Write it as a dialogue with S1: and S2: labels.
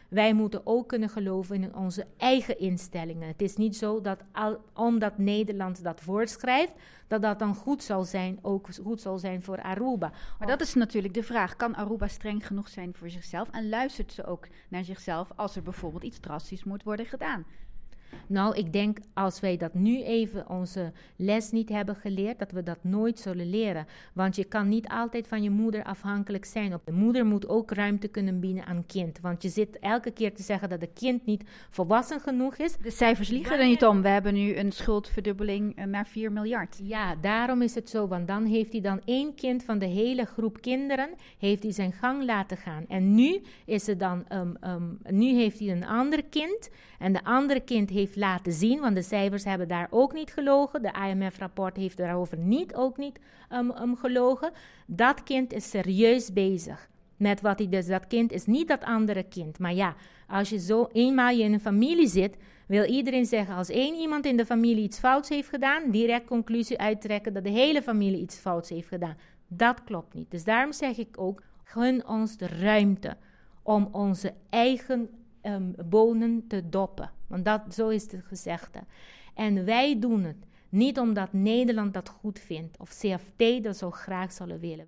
S1: wij moeten ook kunnen geloven in onze eigen instellingen. Het is niet zo dat omdat Nederland dat voorschrijft, dat dan goed zal zijn, ook goed zal zijn voor Aruba.
S2: Maar dat is natuurlijk de vraag. Kan Aruba streng genoeg zijn voor zichzelf? En luistert ze ook naar zichzelf als er bijvoorbeeld iets drastisch moet worden gedaan?
S1: Nou, ik denk als wij dat nu even onze les niet hebben geleerd, dat we dat nooit zullen leren. Want je kan niet altijd van je moeder afhankelijk zijn. De moeder moet ook ruimte kunnen bieden aan kind. Want je zit elke keer te zeggen dat het kind niet volwassen genoeg is.
S2: De cijfers liegen er niet om. We hebben nu een schuldverdubbeling naar 4 miljard.
S1: Ja, daarom is het zo. Want dan heeft hij dan 1 kind van de hele groep kinderen, heeft hij zijn gang laten gaan. En nu is het dan, nu heeft hij een ander kind. En de andere kind heeft laten zien, want de cijfers hebben daar ook niet gelogen. De IMF-rapport heeft daarover ook niet gelogen. Dat kind is serieus bezig met wat hij dus. Dat kind is niet dat andere kind. Maar ja, als je zo eenmaal in een familie zit, wil iedereen zeggen, als 1 iemand in de familie iets fouts heeft gedaan, direct conclusie uittrekken dat de hele familie iets fouts heeft gedaan. Dat klopt niet. Dus daarom zeg ik ook, gun ons de ruimte om onze eigen bonen te doppen. Want zo is het gezegde. En wij doen het niet omdat Nederland dat goed vindt of CFT dat zo graag zullen willen.